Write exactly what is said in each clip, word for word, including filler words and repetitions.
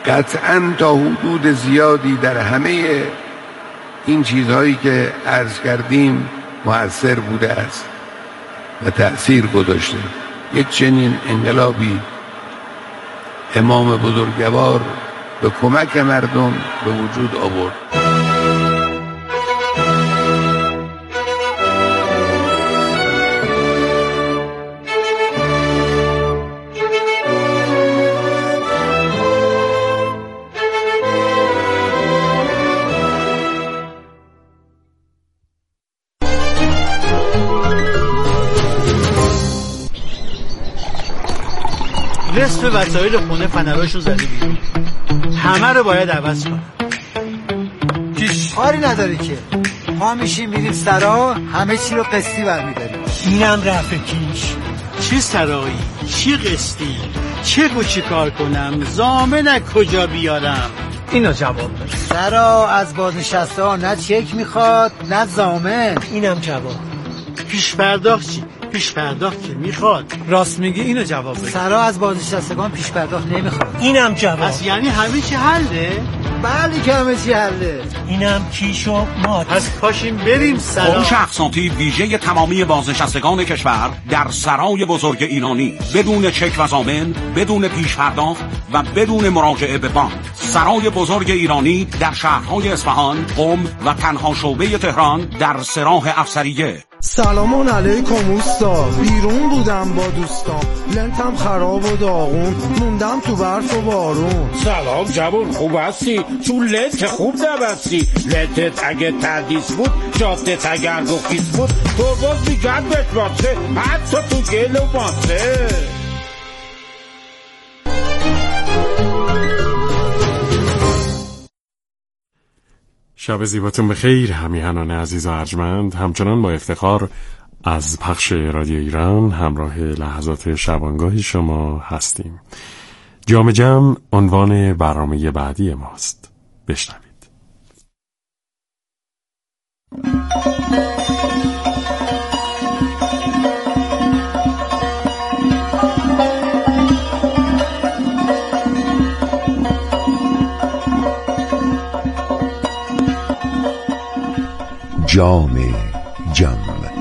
قطعاً تا حدود زیادی در همه این چیزهایی که عرض کردیم مؤثر بوده است و تأثیر گذاشته. یک چنین انقلابی امام بزرگوار به کمک مردم به وجود آورد. نصف وسایل خونه فنراشون زده بیرون، همه رو باید عوض کنم. پیش کاری نداره که ما میشیم میریم سرا، همه چی رو قسطی برمیداریم. اینم رفع پیش. چی سرایی؟ چی قسطی؟ چه گو چی کار کنم؟ ضامن کجا بیارم؟ اینو جواب بده. سرا از بازنشسته ها نه چک میخواد نه ضامن. اینم جواب. پیش پرداخت چی؟ پیش پرداخت که میخواد. راست میگی، اینو جواب بده. سرا از بازنشستگان پیش پرداخت نمیخواد. اینم جواب. پس یعنی همه چی حله؟ بله که همه چی حله. اینم کیش و مات. پس پاشیم بریم سرا. فروش اقساطی ویژه تمامی بازنشستگان کشور در سرای بزرگ ایرانی، بدون چک و ضامن، بدون پیش پرداخت و بدون مراجعه به بانک. سرای بزرگ ایرانی در شهرهای اصفهان، قم و تنها شعبه تهران در سراح افسریه. سلام علیکم اوستا، بیرون بودم با دوستان، لنتم خراب و داغون، موندم تو برف و بارون. سلام جوون، خوب هستی؟ تو لنت خوب نبستی. لنتت اگه تردیس بود، جادت اگر گفیز بود، ترباز میگرد بشماسه، حتی تو گل و ماسه. شب زیباتون بخیر همیهنان عزیز و ارجمند. همچنان با افتخار از پخش رادیو ایران همراه لحظات شبانگاهی شما هستیم. جام جم عنوان برنامه بعدی ماست. بشنوید. جام جم.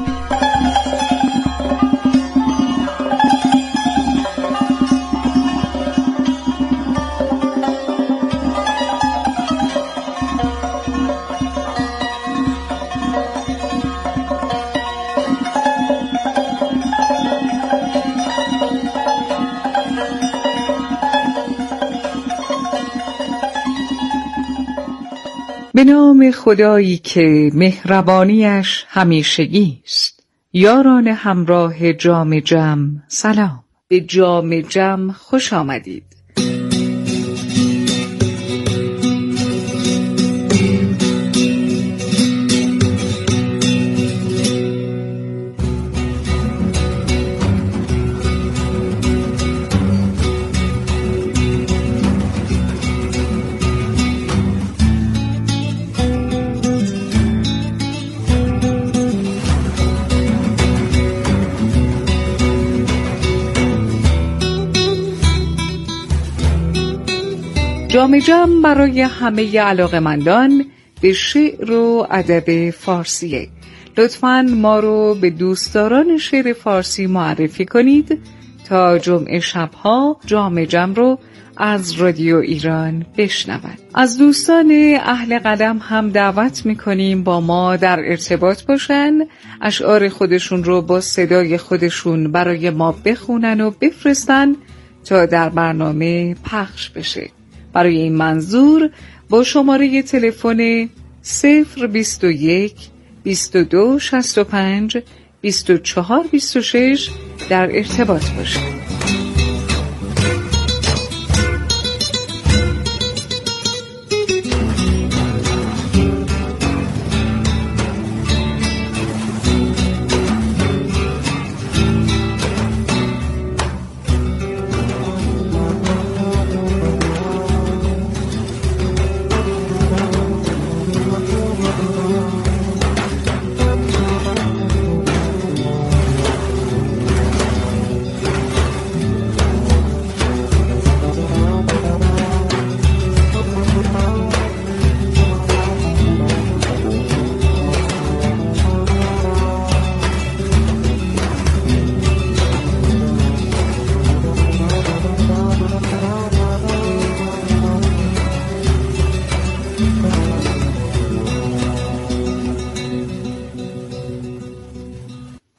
به نام خدایی که مهربانیش همیشگی است. یاران همراه جام جم سلام. به جام جم خوش آمدید. جام جم برای همه علاقه‌مندان به شعر و ادب فارسیه. لطفاً ما رو به دوستداران شعر فارسی معرفی کنید تا جمعه شبها جام جم رو از رادیو ایران بشنوند. از دوستان اهل قلم هم دعوت میکنیم با ما در ارتباط باشن، اشعار خودشون رو با صدای خودشون برای ما بخونن و بفرستن تا در برنامه پخش بشه. برای این منظور با شماره تلفن صفر بیست و یک بیست و دو شصت و پنج بیست و چهار بیست و شش در ارتباط باشید.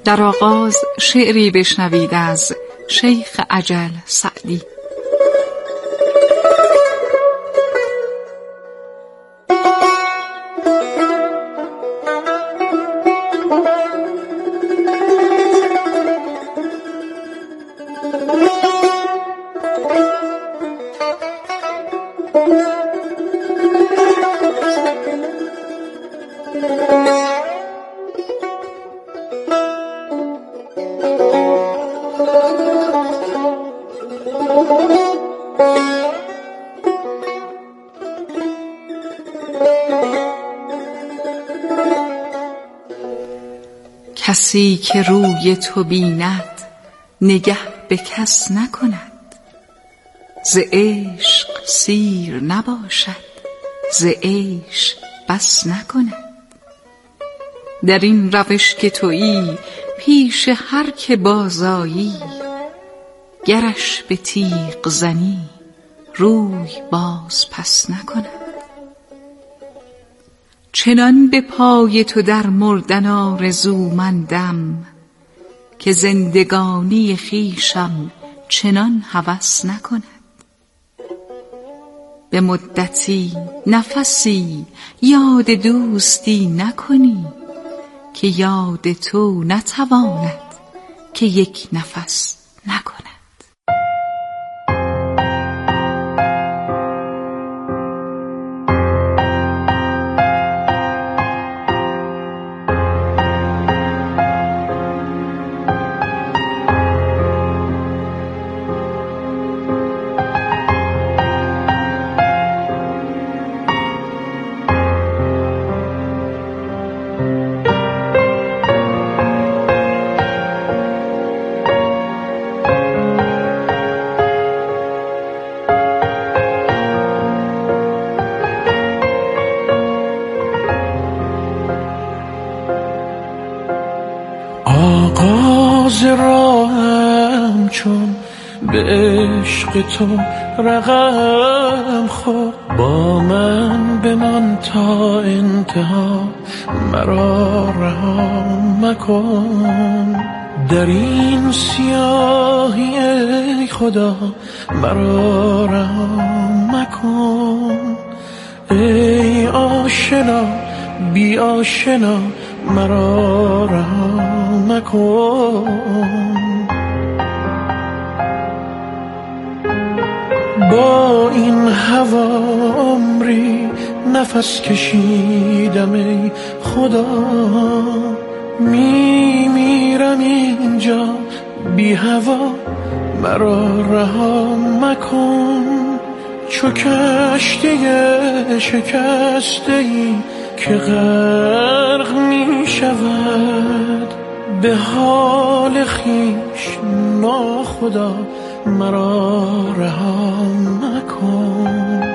در آغاز شعری بشنوید از شیخ اجل سعدی. کسی که روی تو بیند نگه به کس نکند، ز عشق سیر نباشد ز عیش بس نکند. در این روش که تویی پیش هر که بازایی، گرش به تیغ زنی روی باز پس نکند. چنان به پای تو در مردن آرزومندم، که زندگانی خویشم چنان هوس نکند. به مدتی نفسی یاد دوستی نکنی، که یاد تو نتواند که یک نفس نکند. آغاز راهم چون به عشق تو رقم خورد، با من بمان تا انتها مرا رها مکن. در این سیاهی ای خدا مرا رها مکن. ای آشنا بی آشنا مرا رها مکن. با این هوا عمری نفس کشیدم ای خدا، می میرم اینجا بی هوا مرا رها مکن. چو کشتی شکسته ای که غرق می شود، به حال خویش ناخدا مرا رها مکن.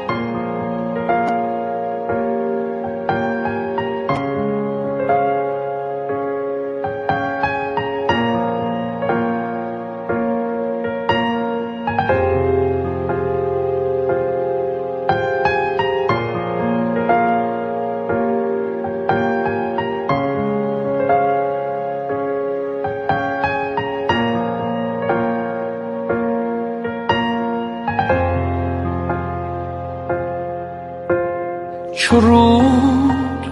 چو رود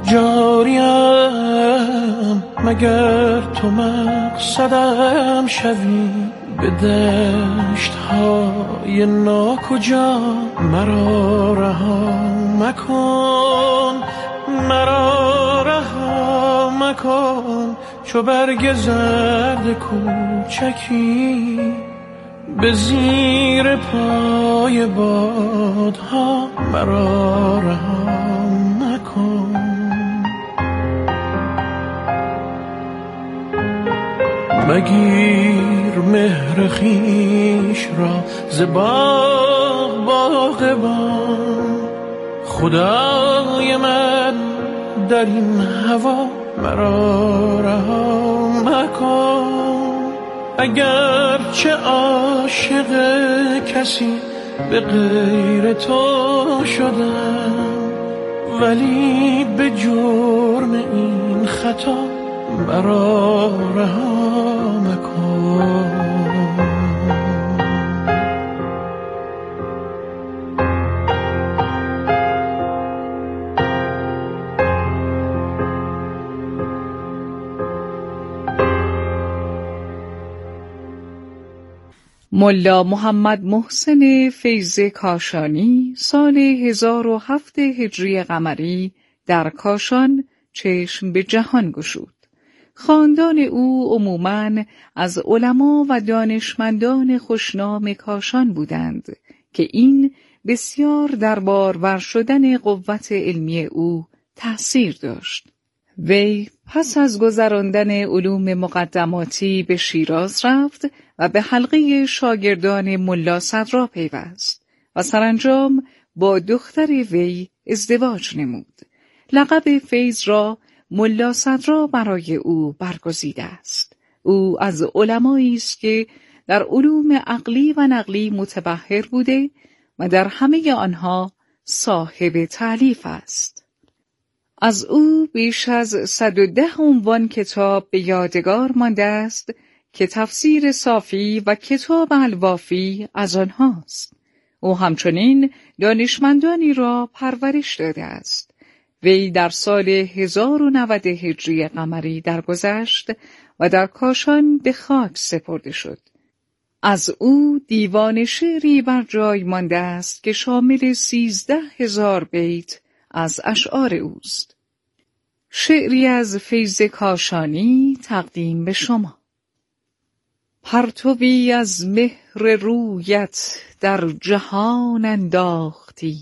جاریم مگر تو مقصدم شوی، به دشت های ناکجا مرا رها مکن. مرا رها مکن. چو برگ زرد کوچکی به زیر پای بادها مرا رها مکن. مگیر مهر خویش را ز باغ باغبان، خدای من در این هوا مرا رها مکن. اگر چه عاشق کسی به غیر تو شدم، ولی به جرم این خطا مرا رها مکن. ملا محمد محسن فیض کاشانی سال هزار و هفت هجری قمری در کاشان چشم به جهان گشود. خاندان او عموماً از علما و دانشمندان خوشنام کاشان بودند که این بسیار دربارور شدن قوت علمی او تأثیر داشت. وی پس از گذراندن علوم مقدماتی به شیراز رفت و به حلقه شاگردان ملا صدرا پیوست و سرانجام با دختر وی ازدواج نمود. لقب فیض را ملا صدرا برای او برگزیده است. او از علمایی است که در علوم عقلی و نقلی متبحر بوده و در همه آنها صاحب تألیف است. از او بیش از صد و ده عنوان کتاب به یادگار مانده است که تفسیر صافی و کتاب الوافی از آنهاست. او همچنین دانشمندانی را پرورش داده است. وی در سال هزار و نود هجری قمری درگذشت و در کاشان به خاک سپرده شد. از او دیوان شعری بر جای مانده است که شامل سیزده هزار بیت از اشعار اوست. شعری از فیض کاشانی تقدیم به شما. پرتوی از مهر رویت در جهان انداختی،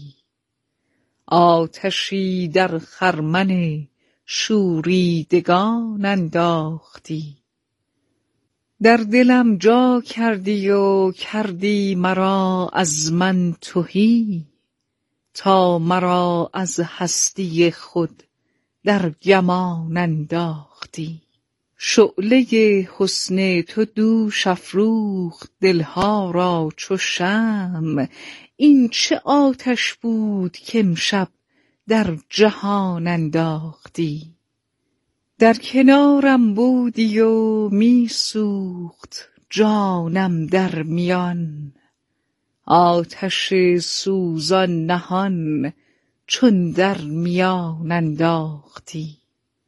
آتشی در خرمن شوریدگان انداختی. در دلم جا کردی و کردی مرا از من تهی، تا مرا از هستی خود در گمان انداختی. شعله حسن تو دوش افروخت دلها را چو شمع، این چه آتش بود که امشب در جهان انداختی. در کنارم بودی و می سوخت جانم در میان، آتش سوزان نهان چون در میان انداختی.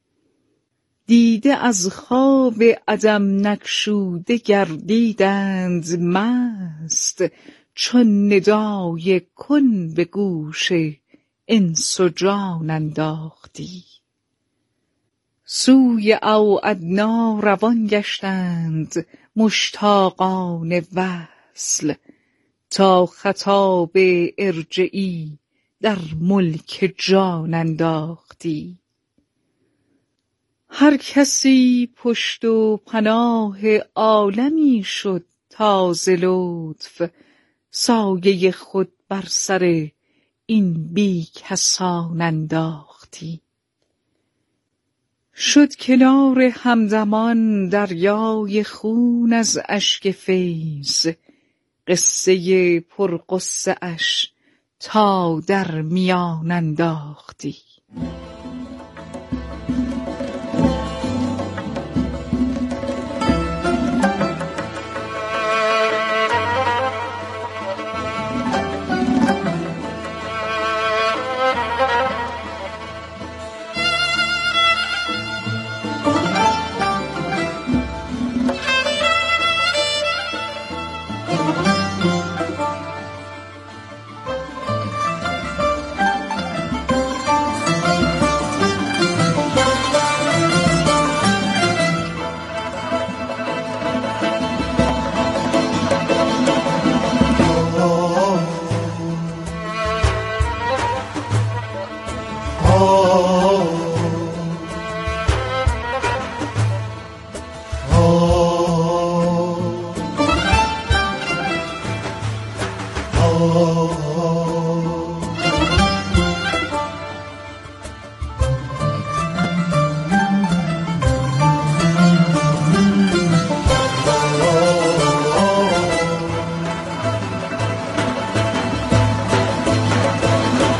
دیده از خواب عدم نگشوده گردیدند مست، چون ندای کن به گوش انس و جان انداختی. سوی او ادنا روان گشتند مشتاقان وصل، تا خطاب ارجعی در ملک جان انداختی. هر کسی پشت و پناه عالمی شد تا ز لطف، سایه خود بر سر این بی کسان انداختی. شد کنار همدمان دریای خون از اشک فیض، قصه پرغصه اش تا در میان انداختی.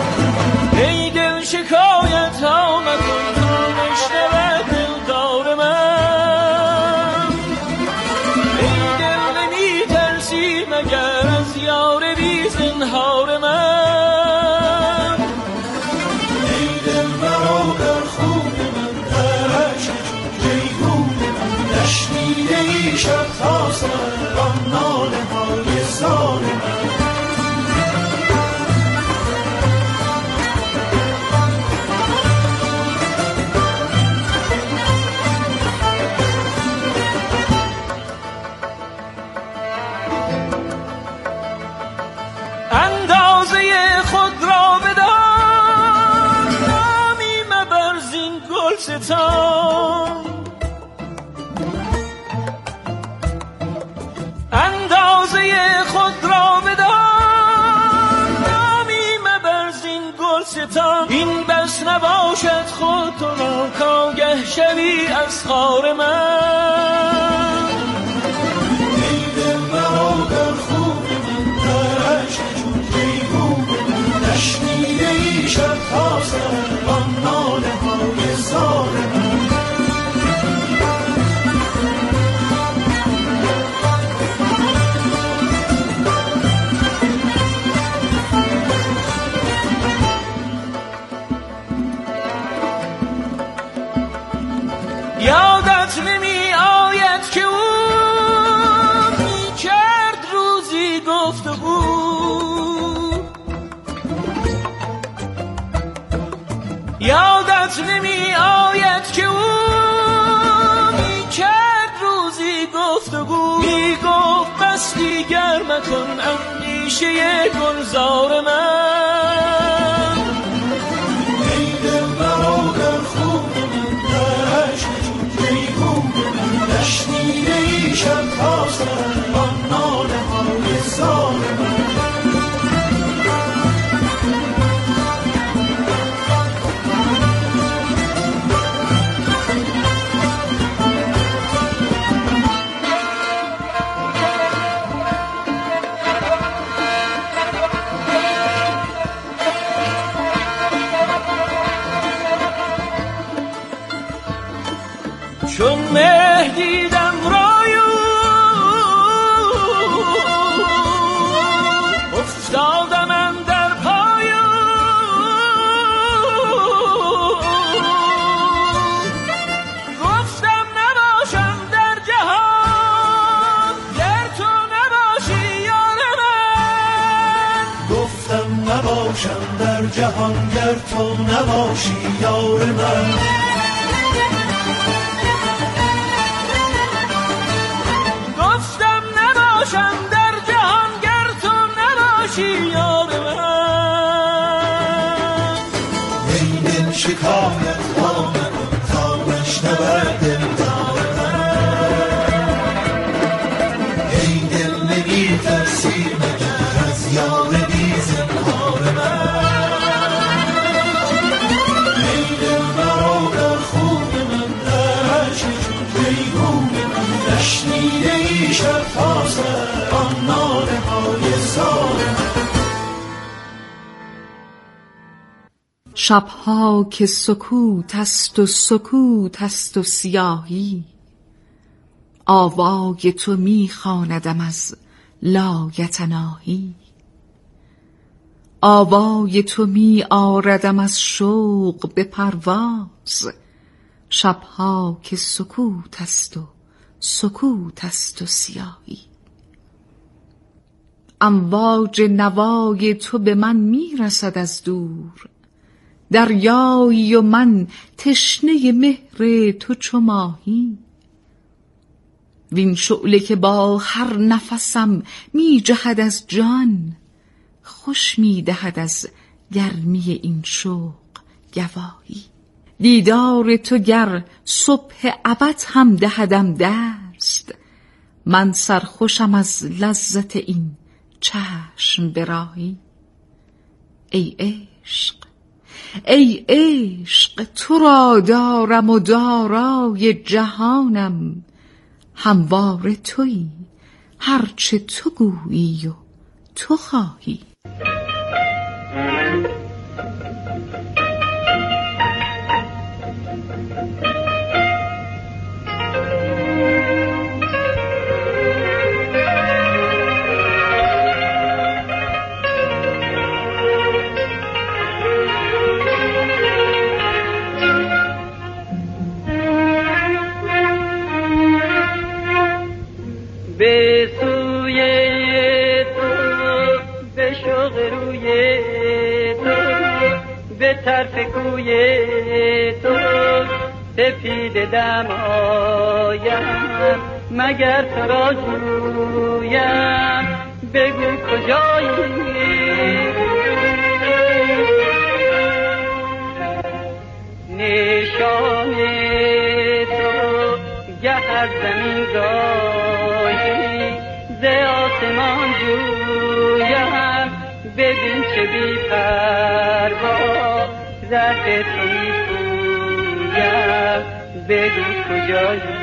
ای دل شکایت ها مکن تا بشنود دلدار من. یار بی زنهار من. ای دل برادر خوب من درش جیهون من، نشنیده ای شب تا سر آن ناله های زار من. اندازه خود را بدان، نامی مبر زین گلستان. این بس نباشد خود تو را کآگه شوی از خار من. ای دل برادر خوب من درش چون جیهون من، نشنیده ای شب تا سر آن ناله های زار من. یادت نمی آید که او می کرد روزی گفتگو، یادت نمی آید که او می کرد روزی گفتگو. می گفت بس دیگر مکن اندیشه گلزار من. ای دل برادر خوب من درش نشنیده ای شب تا سر آن ناله های زار من. چون مه دیدم رایو افتادم اندر پایو، گفتم نباشم در جهان گر تو نباشی یار من. گفتم نباشم در جهان گر تو نباشی یار من. در جهان گر تو نباشی یار من. ای دل شکایت ها نکن تا نشنود دلدار من. ای دل نمی ترسی مگر از یار بی زنهار من. ای دل برادر خوب من درش چون جیهون من، نشنیده ای شب تا سر آن ناله های زار من. شبها که سکوت است و سکوت است و سیاهی، آوای تو می خواندم از لایتناهی. آوای تو می آردم از شوق به پرواز، شبها که سکوت است و سکوت است و سیاهی. امواج نوای تو به من می رسد از دور، دریایی و من تشنه مهر تو چو ماهی. وین شعله که با هر نفسم می جهد از جان، خوش می دهد از گرمی این شوق گواهی. دیدار تو گر صبح ابد هم دهدم دست، من سرخوشم از لذت این چشم براهی. ای عشق ای عشق تو را دارم و دارای جهانم، هموار تویی هرچه تو گویی و تو خواهی. ذوق روی تو به طرف کوی تو سپید دمایم مگر تو را جویم بگو کجایی نشان تو گه از زمین گاهی ز آسمان جویم ببین چه بی پروا زرد تو می پویم بگو کجایی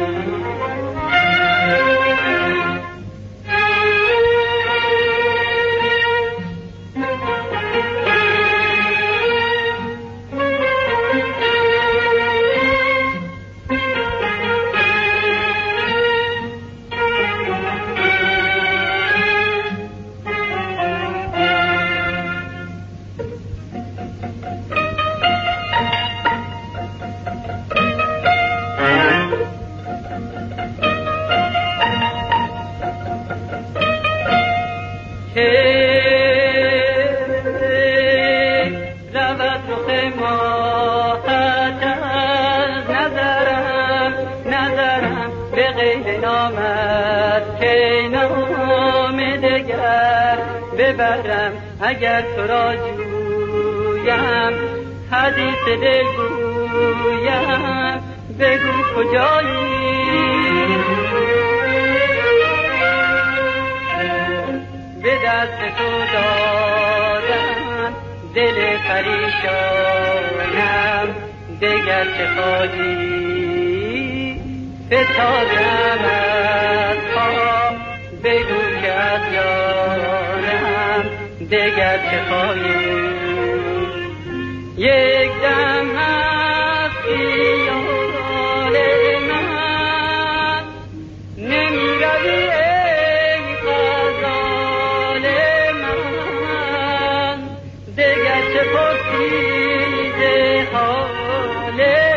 ببرم اگر تو را جویم حدیث دل گویم بگو کجایی به دست تو دادم دل پریشانم دگر چه خواهی فتادم از پا بگو که از یارم دگر چه خواهی یک دم از خیال من نمی روی ای غزال من دگر چه پرسی ز حال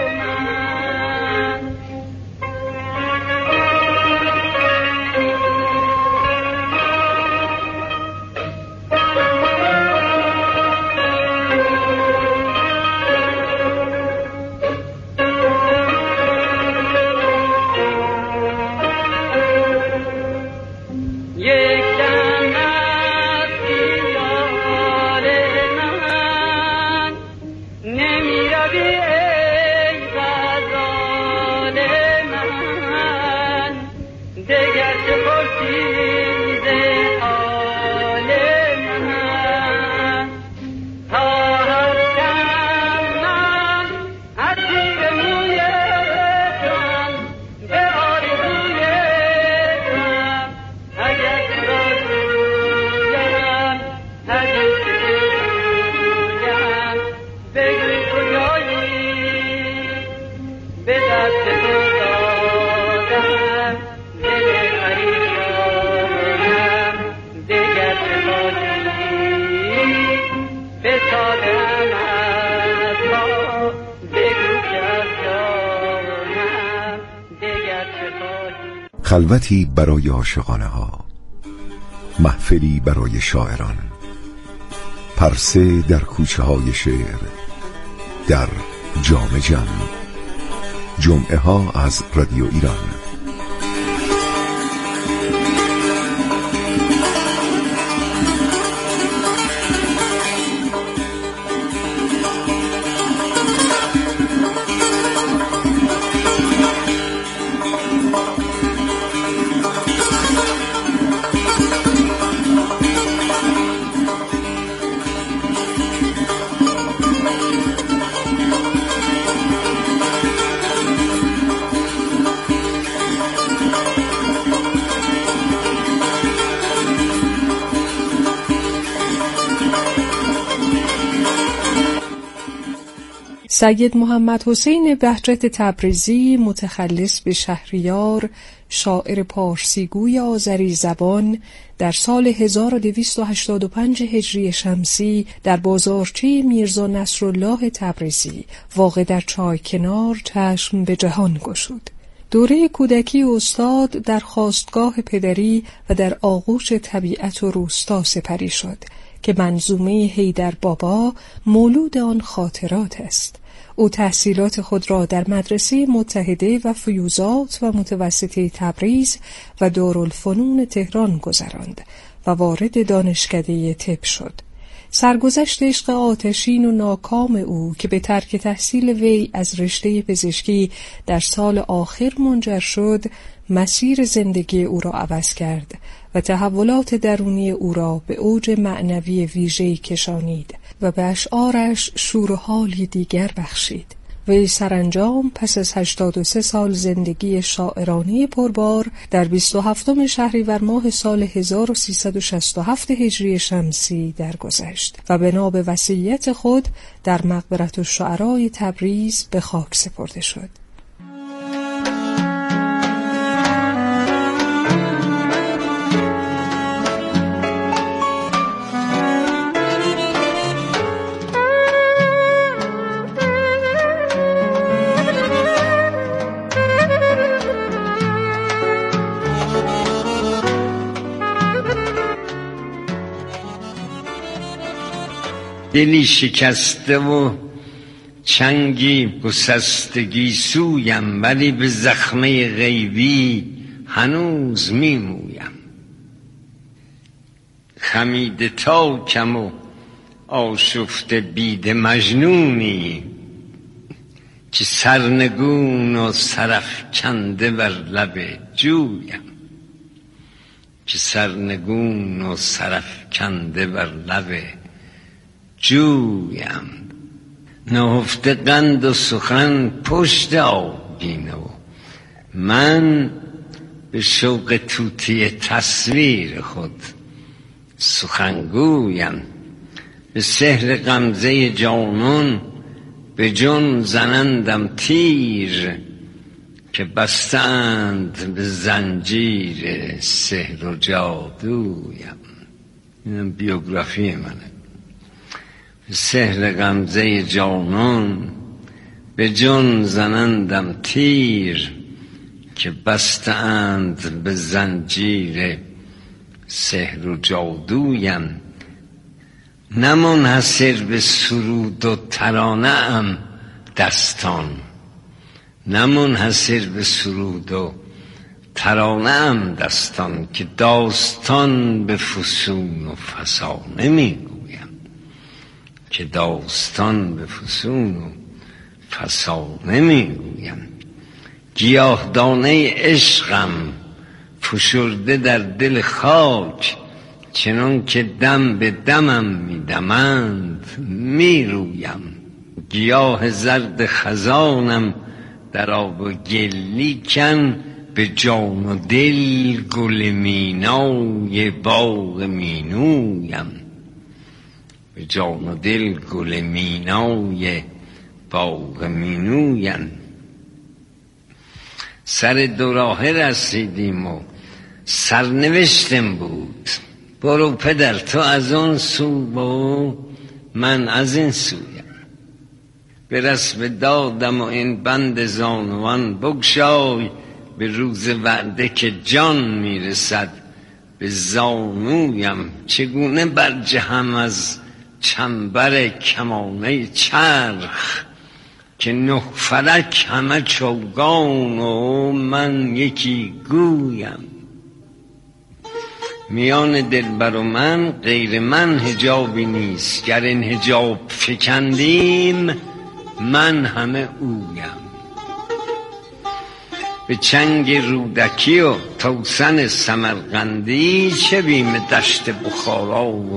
خلوتی برای عاشقانه ها، محفلی برای شاعران، پرسه در کوچه های شعر، در جام جم، جمعه ها از رادیو ایران. سید محمد حسین بهجت تبریزی، متخلص به شهریار، شاعر پارسیگوی آذری زبان، در سال هزار و دویست و هشتاد و پنج هجری شمسی در بازارچه میرزا نصرالله تبریزی واقع در چایکنار چشم به جهان گشود. دوره کودکی استاد در خاستگاه پدری و در آغوش طبیعت و روستا سپری شد که منظومه حیدر بابا مولود آن خاطرات است. او تحصیلات خود را در مدرسه متحده و فیوزات و متوسطه تبریز و دارالفنون تهران گذراند و وارد دانشکده طب شد. سرگذشت عشق آتشین و ناکام او که به ترک تحصیل وی از رشته پزشکی در سال آخر منجر شد، مسیر زندگی او را عوض کرد و تحولات درونی او را به اوج معنوی ویژه‌ای کشانید و به اشعارش شور و حالی دیگر بخشید. وی سرانجام پس از هشتاد و سه سال زندگی شاعرانه پربار در بیست و هفتم شهریور ماه سال هزار و سیصد و شصت و هفت هجری شمسی درگذشت و بنا به وصیت خود در مقبره الشعراء تبریز به خاک سپرده شد. دلی شکسته و چنگی گسستگی سویم، ولی به زخمه غیبی هنوز میمویم. خمیده تاکم و آشفته بید مجنونی، که سرنگون و سرافکنده بر لب جویم. که سرنگون و سرافکنده بر لب جویم. نهفته قند و سخن پشت آبگینه و من به شوق طوطی تصویر خود سخنگویم. به سحر غمزه جانان به جان زنندم تیر، که بستند به زنجیر سحر و جادویم. اینم بیوگرافی منه. سحر غمزه جانان به جان زنندم تیر، که بستند به زنجیر سحر و جادویم. نه منحصر به سرود و ترانه ام دستان، نه منحصر به سرود و ترانه ام دستان، که داستان به فسون و فسانه میگویم. که داستان به فسون و فسانه میگویم. گیاه دانه عشقم فشرده در دل خاک، چنان که دم به دمم میدمند میرویم. گیاه زرد خزانم در آب و گل، لیکن به جان و دل گل مینای باغ مینویم. به جان و دل گل مینای باغ مینویم. سر دو راهه رسیدیم و سرنوشتم بود، برو پدر تو از اون سو و من از این سویم. به رسم دادم و این بند زانوان بگشای، به روز وعده که جان میرسد به زانویم. چگونه برجهم از چنبر کمانه چرخ، که نه فلک همه چوگان و من یکی گویم. میان دلبر و من غیر من حجابی نیست، گر این حجاب فکندیم من همه اویم. به چنگ رودکی و توسن سمرقندی، چه بیم دشت بخارا و